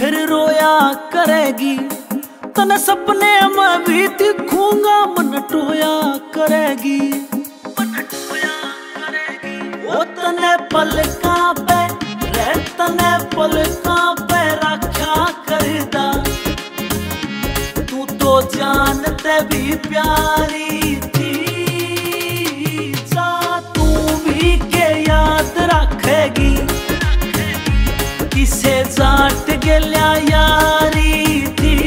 फिर रोया करेगी। तने सपने में भी दिखूंगा, मन टोया करेगी। ओ तने पलका पे रे, तने पलका पे रखा करदा, तू तो जानते भी प्यारी